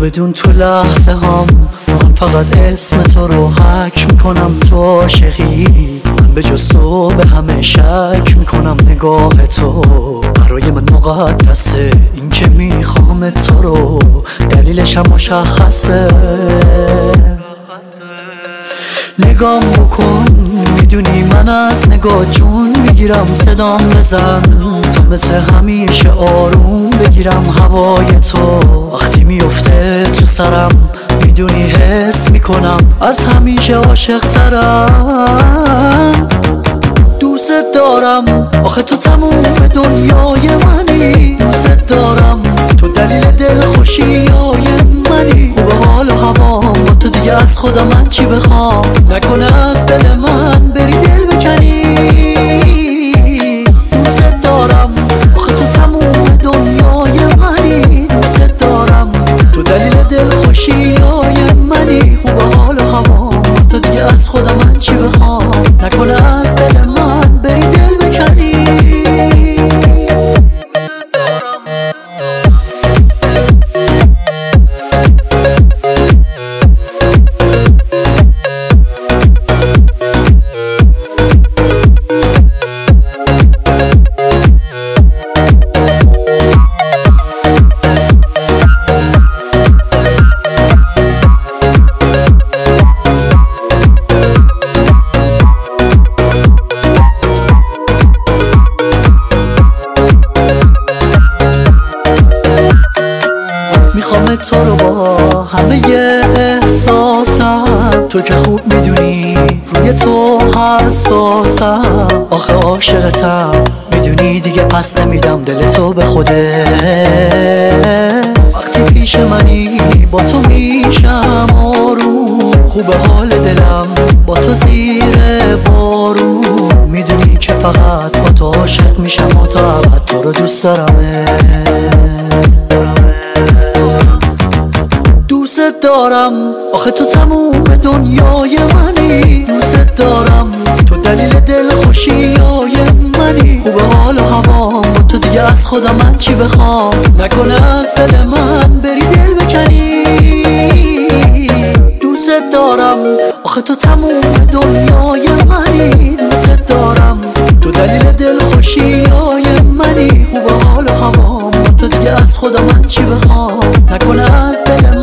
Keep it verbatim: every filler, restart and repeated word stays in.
بدون تو لحظه هام من فقط اسم تو رو حک میکنم. تو عاشقی، من به جز تو به همه شک میکنم. نگاه تو برای من مقدسه، این که میخوام تو رو دلیلش هم مشخصه. نگام بکن، میدونی من از نگاه جون میگیرم. صدام بزن تا مثل همیشه آروم بگیرم هوای تو. وقتی میفته تو سرم میدونی حس میکنم از همیشه عاشق ترم. دوست دارم آخه تو تموم دنیای منی. دوست دارم تو دلیل دل خوشیای منی. خوب حال و هوام با تو دیگه از خدا من چی بخوام. نکنه از دل من بری دل بکنی. دوست دارم آخه تو تموم دنیای منی. دوست دارم تو دلیل دل خوشیای منی. خوب حال و هوام با تو دیگه از خدا من چی بخوام. نکنه از دل من بری دل بکنی. میخوام تو رو با همه احساسم. تو که خوب میدونی روی تو حساسم. آخه عاشقتم میدونی دیگه پس نمیدم دل تو به خوده. وقتی پیش منی با تو میشم آروم. خوب حال دلم با تو زیر بارون. میدونی که فقط با تو عاشق میشم و تا ابد تو رو دوست دارمه. دوست دارم آخه تو تموم دنیای منی. دوست دارم تو دلیل دل خوشیای منی. خوب حال و هوام با تو دیگه از خدا من چی بخوام. نکنه از دل من بری دل بکنی. دوست دارم آخه تو تموم دنیای منی. دوست دارم تو دلیل دل خوشیای منی. خوب حال و هوام با تو دیگه از خدا من چی بخوام. نکنه از دل من